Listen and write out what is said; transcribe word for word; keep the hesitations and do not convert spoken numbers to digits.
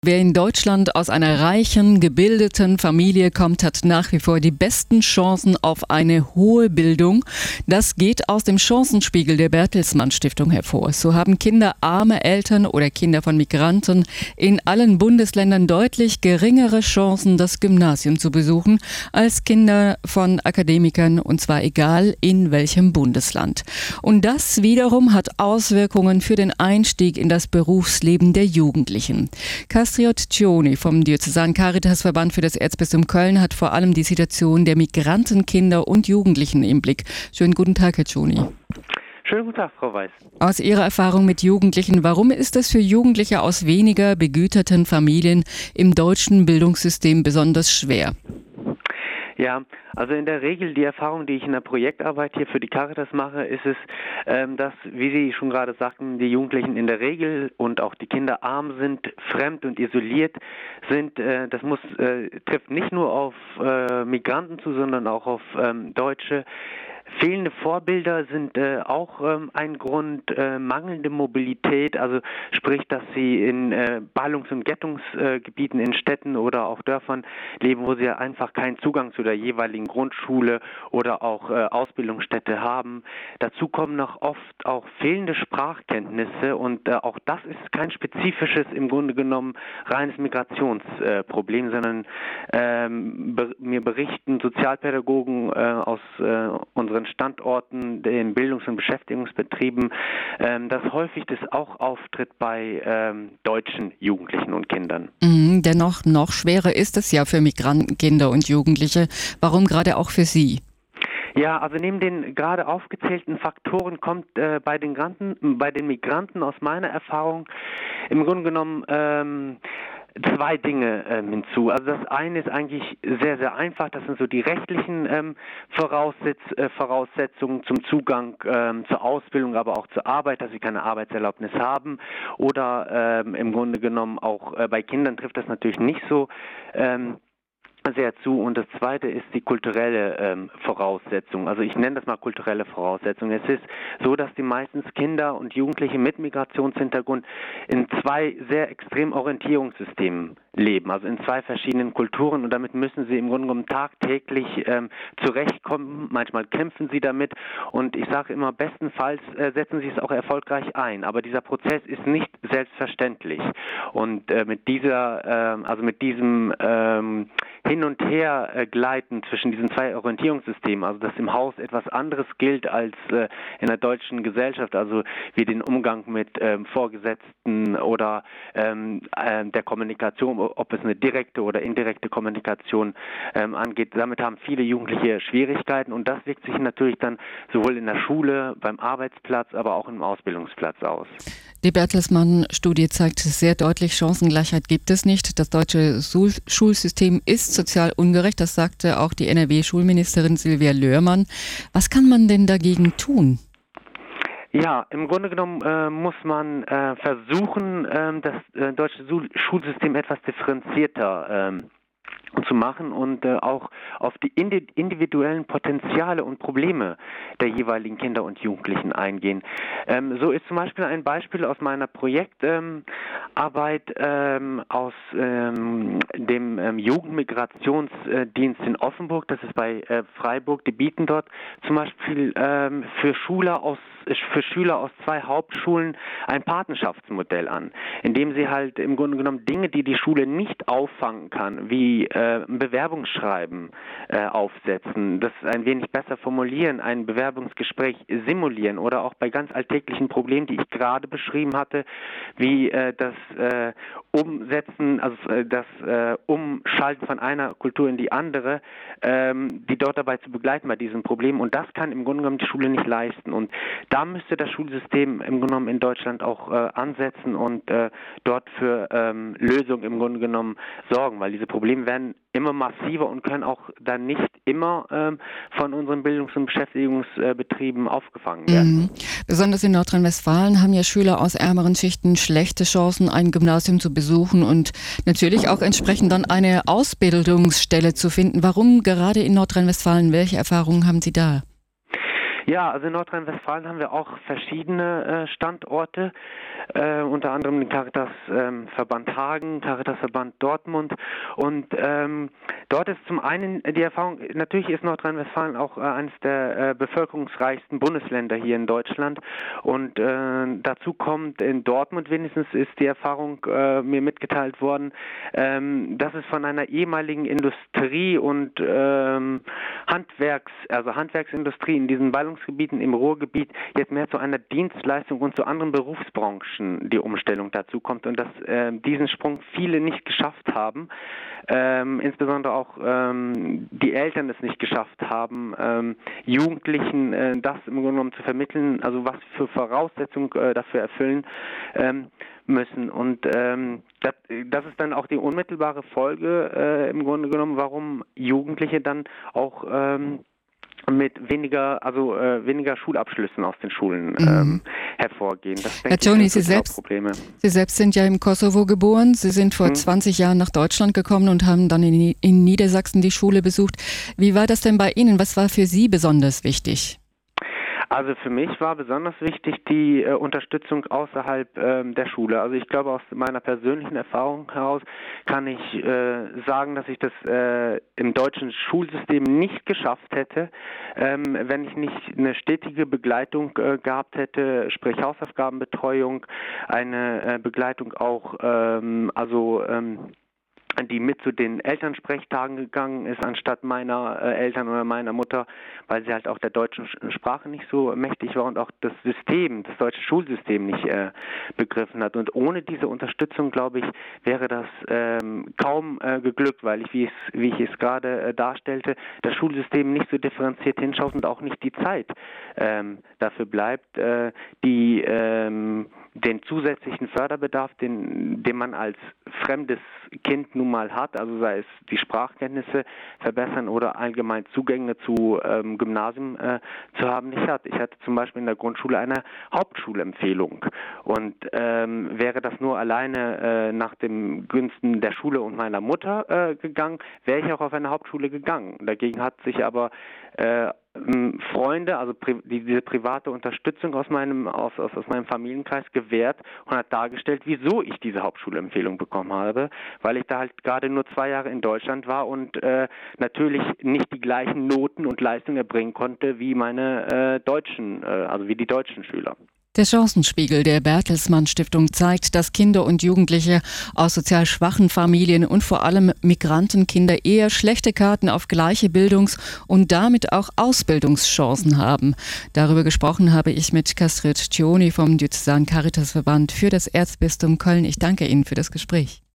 Wer in Deutschland aus einer reichen, gebildeten Familie kommt, hat nach wie vor die besten Chancen auf eine hohe Bildung. Das geht aus dem Chancenspiegel der Bertelsmann Stiftung hervor. So haben Kinder armer Eltern oder Kinder von Migranten in allen Bundesländern deutlich geringere Chancen, das Gymnasium zu besuchen, als Kinder von Akademikern, und zwar egal in welchem Bundesland. Und das wiederum hat Auswirkungen für den Einstieg in das Berufsleben der Jugendlichen. Kastriot Cioni vom Diözesanen Caritasverband für das Erzbistum Köln hat vor allem die Situation der Migrantenkinder und Jugendlichen im Blick. Schönen guten Tag, Herr Cioni. Schönen guten Tag, Frau Weiß. Aus Ihrer Erfahrung mit Jugendlichen, warum ist es für Jugendliche aus weniger begüterten Familien im deutschen Bildungssystem besonders schwer? Ja, also in der Regel die Erfahrung, die ich in der Projektarbeit hier für die Caritas mache, ist es, ähm, dass, wie Sie schon gerade sagten, die Jugendlichen in der Regel und auch die Kinder arm sind, fremd und isoliert sind. Äh, das muss äh, trifft nicht nur auf äh, Migranten zu, sondern auch auf ähm, Deutsche. Fehlende Vorbilder sind äh, auch ähm, ein Grund, äh, mangelnde Mobilität, also sprich, dass sie in äh, Ballungs- und Ghettungsgebieten äh, in Städten oder auch Dörfern leben, wo sie einfach keinen Zugang zu der jeweiligen Grundschule oder auch äh, Ausbildungsstätte haben. Dazu kommen noch oft auch fehlende Sprachkenntnisse und äh, auch das ist kein spezifisches, im Grunde genommen reines Migrationsproblem, äh, sondern ähm, be- mir berichten Sozialpädagogen äh, aus äh, unseren Standorten, den Bildungs- und Beschäftigungsbetrieben, ähm, dass häufig das auch auftritt bei ähm, deutschen Jugendlichen und Kindern. Mhm, dennoch noch schwerer ist es ja für Migrantenkinder und Jugendliche. Warum gerade auch für Sie? Ja, also neben den gerade aufgezählten Faktoren kommt äh, bei den Migranten, bei den Migranten aus meiner Erfahrung im Grunde genommen ähm, zwei Dinge ähm, hinzu. Also das eine ist eigentlich sehr, sehr einfach. Das sind so die rechtlichen ähm, Voraussetz, äh, Voraussetzungen zum Zugang ähm, zur Ausbildung, aber auch zur Arbeit, dass sie keine Arbeitserlaubnis haben. Oder ähm, im Grunde genommen auch äh, bei Kindern trifft das natürlich nicht so ähm, sehr zu. Und das zweite ist die kulturelle ähm, Voraussetzung. Also ich nenne das mal kulturelle Voraussetzung. Es ist so, dass die meistens Kinder und Jugendliche mit Migrationshintergrund in zwei sehr extrem Orientierungssystemen leben, also in zwei verschiedenen Kulturen, und damit müssen sie im Grunde genommen tagtäglich ähm, zurechtkommen. Manchmal kämpfen sie damit und ich sage immer, bestenfalls äh, setzen sie es auch erfolgreich ein. Aber dieser Prozess ist nicht selbstverständlich. Und äh, mit dieser, äh, also mit diesem ähm, Hin und Her äh, gleiten zwischen diesen zwei Orientierungssystemen, also dass im Haus etwas anderes gilt als äh, in der deutschen Gesellschaft, also wie den Umgang mit ähm, Vorgesetzten oder ähm, äh, der Kommunikation, ob es eine direkte oder indirekte Kommunikation ähm, angeht. Damit haben viele Jugendliche Schwierigkeiten und das wirkt sich natürlich dann sowohl in der Schule, beim Arbeitsplatz, aber auch im Ausbildungsplatz aus. Die Bertelsmann-Studie zeigt sehr deutlich, Chancengleichheit gibt es nicht. Das deutsche Schulsystem ist sozial ungerecht, das sagte auch die N R W-Schulministerin Silvia Löhrmann. Was kann man denn dagegen tun? Ja, im Grunde genommen äh, muss man äh, versuchen, äh, das äh, deutsche Schulsystem etwas differenzierter äh, zu machen und äh, auch auf die individuellen Potenziale und Probleme der jeweiligen Kinder und Jugendlichen eingehen. Ähm, so ist zum Beispiel ein Beispiel aus meiner Projektarbeit ähm, ähm, aus ähm, dem ähm, Jugendmigrationsdienst in Offenburg, das ist bei äh, Freiburg. Die bieten dort zum Beispiel ähm, für Schüler aus für Schüler aus zwei Hauptschulen ein Patenschaftsmodell an, in dem sie halt im Grunde genommen Dinge, die die Schule nicht auffangen kann, wie äh, ein Bewerbungsschreiben äh, aufsetzen, das ein wenig besser formulieren, ein Bewerbungsgespräch simulieren oder auch bei ganz alltäglichen Problemen, die ich gerade beschrieben hatte, wie äh, das äh, Umsetzen, also äh, das äh, Umschalten von einer Kultur in die andere, ähm, die dort dabei zu begleiten bei diesen Problemen, und das kann im Grunde genommen die Schule nicht leisten. Und da müsste das Schulsystem im Grunde genommen in Deutschland auch äh, ansetzen und äh, dort für ähm, Lösungen im Grunde genommen sorgen, weil diese Probleme werden immer massiver und können auch dann nicht immer ähm, von unseren Bildungs- und Beschäftigungsbetrieben äh, aufgefangen werden. Mhm. Besonders in Nordrhein-Westfalen haben ja Schüler aus ärmeren Schichten schlechte Chancen, ein Gymnasium zu besuchen und natürlich auch entsprechend dann eine Ausbildungsstelle zu finden. Warum gerade in Nordrhein-Westfalen? Welche Erfahrungen haben Sie da? Ja, also in Nordrhein-Westfalen haben wir auch verschiedene äh, Standorte, äh, unter anderem den Caritas-Verband ähm, Hagen, Caritas-Verband Dortmund und ähm, dort ist zum einen die Erfahrung, natürlich ist Nordrhein-Westfalen auch äh, eines der äh, bevölkerungsreichsten Bundesländer hier in Deutschland und äh, dazu kommt in Dortmund wenigstens ist die Erfahrung äh, mir mitgeteilt worden, ähm, dass es von einer ehemaligen Industrie und ähm, Handwerks, also Handwerksindustrie in diesen Ballungsgebieten im Ruhrgebiet jetzt mehr zu einer Dienstleistung und zu anderen Berufsbranchen die Umstellung dazu kommt und dass äh, diesen Sprung viele nicht geschafft haben, ähm, insbesondere auch ähm, die Eltern es nicht geschafft haben, ähm, Jugendlichen äh, das im Grunde genommen zu vermitteln, also was für Voraussetzungen äh, dafür erfüllen ähm, müssen und ähm, das, das ist dann auch die unmittelbare Folge äh, im Grunde genommen, warum Jugendliche dann auch ähm, mit weniger, also äh, weniger Schulabschlüssen aus den Schulen ähm, mhm. hervorgehen. Das Herr Toni, Sie selbst, Sie selbst sind ja im Kosovo geboren. Sie sind vor mhm. zwanzig Jahren nach Deutschland gekommen und haben dann in, in Niedersachsen die Schule besucht. Wie war das denn bei Ihnen? Was war für Sie besonders wichtig? Also für mich war besonders wichtig die äh, Unterstützung außerhalb ähm, der Schule. Also ich glaube, aus meiner persönlichen Erfahrung heraus kann ich äh, sagen, dass ich das äh, im deutschen Schulsystem nicht geschafft hätte, ähm, wenn ich nicht eine stetige Begleitung äh, gehabt hätte, sprich Hausaufgabenbetreuung, eine äh, Begleitung auch, ähm, also ähm, die mit zu den Elternsprechtagen gegangen ist, anstatt meiner äh, Eltern oder meiner Mutter, weil sie halt auch der deutschen Sprache nicht so mächtig war und auch das System, das deutsche Schulsystem nicht äh, begriffen hat. Und ohne diese Unterstützung, glaube ich, wäre das ähm, kaum äh, geglückt, weil ich, wie, es, wie ich es gerade äh, darstellte, das Schulsystem nicht so differenziert hinschaut und auch nicht die Zeit ähm, dafür bleibt, äh, die ähm, den zusätzlichen Förderbedarf, den, den man als fremdes Kind nun mal hat, also sei es die Sprachkenntnisse verbessern oder allgemein Zugänge zu ähm, Gymnasium äh, zu haben, nicht hat. Ich hatte zum Beispiel in der Grundschule eine Hauptschulempfehlung und ähm, wäre das nur alleine äh, nach den Günsten der Schule und meiner Mutter äh, gegangen, wäre ich auch auf eine Hauptschule gegangen. Dagegen hat sich aber äh, Freunde, also pri- die, diese private Unterstützung aus meinem aus, aus, aus meinem Familienkreis gewährt und hat dargestellt, wieso ich diese Hauptschulempfehlung bekommen habe, weil ich da halt gerade nur zwei Jahre in Deutschland war und äh, natürlich nicht die gleichen Noten und Leistungen erbringen konnte wie meine äh, deutschen, äh, also wie die deutschen Schüler. Der Chancenspiegel der Bertelsmann Stiftung zeigt, dass Kinder und Jugendliche aus sozial schwachen Familien und vor allem Migrantenkinder eher schlechte Karten auf gleiche Bildungs- und damit auch Ausbildungschancen haben. Darüber gesprochen habe ich mit Kastrit Tjoni vom Diözesan Caritasverband für das Erzbistum Köln. Ich danke Ihnen für das Gespräch.